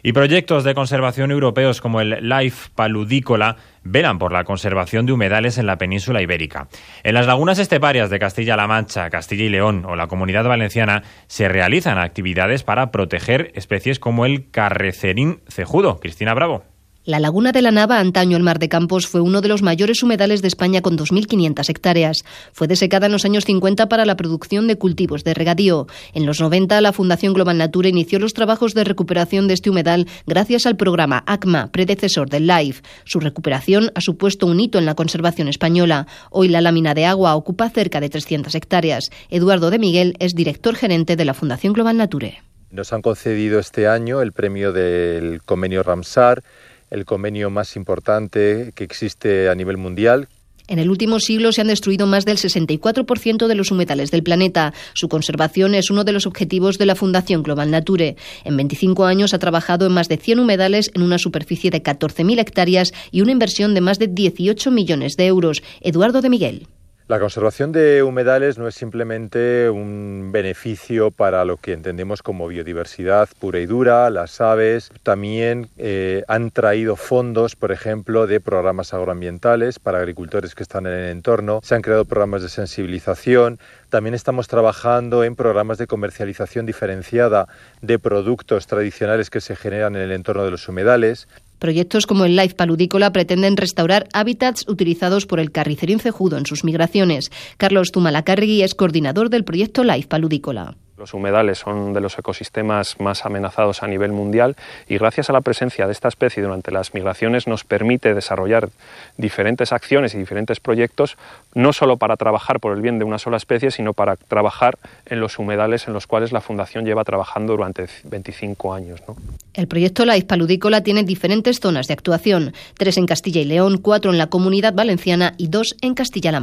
Y proyectos de conservación europeos como el LIFE Paludícola velan por la conservación de humedales en la península ibérica. En las lagunas esteparias de Castilla-La Mancha, Castilla y León o la Comunidad Valenciana se realizan actividades para proteger especies como el carrecerín cejudo. Cristina Bravo. La laguna de la Nava, antaño el Mar de Campos, fue uno de los mayores humedales de España con 2.500 hectáreas. Fue desecada en los años 50 para la producción de cultivos de regadío. En los 90, la Fundación Global Nature inició los trabajos de recuperación de este humedal gracias al programa ACMA, predecesor del LIFE. Su recuperación ha supuesto un hito en la conservación española. Hoy la lámina de agua ocupa cerca de 300 hectáreas. Eduardo de Miguel es director gerente de la Fundación Global Nature. Nos han concedido este año el premio del convenio Ramsar, el convenio más importante que existe a nivel mundial. En el último siglo se han destruido más del 64% de los humedales del planeta. Su conservación es uno de los objetivos de la Fundación Global Nature. En 25 años ha trabajado en más de 100 humedales en una superficie de 14.000 hectáreas y una inversión de más de 18 millones de euros. Eduardo de Miguel. La conservación de humedales no es simplemente un beneficio para lo que entendemos como biodiversidad pura y dura. Las aves también han traído fondos, por ejemplo, de programas agroambientales para agricultores que están en el entorno. Se han creado programas de sensibilización. También estamos trabajando en programas de comercialización diferenciada de productos tradicionales que se generan en el entorno de los humedales. Proyectos como el LIFE Paludícola pretenden restaurar hábitats utilizados por el carricerín cejudo en sus migraciones. Carlos Zumalacárregui es coordinador del proyecto LIFE Paludícola. Los humedales son de los ecosistemas más amenazados a nivel mundial y gracias a la presencia de esta especie durante las migraciones nos permite desarrollar diferentes acciones y diferentes proyectos, no solo para trabajar por el bien de una sola especie, sino para trabajar en los humedales en los cuales la Fundación lleva trabajando durante 25 años, ¿no? El proyecto LIFE Paludícola tiene diferentes zonas de actuación, 3 en Castilla y León, 4 en la Comunidad Valenciana y 2 en Castilla-La Mancha.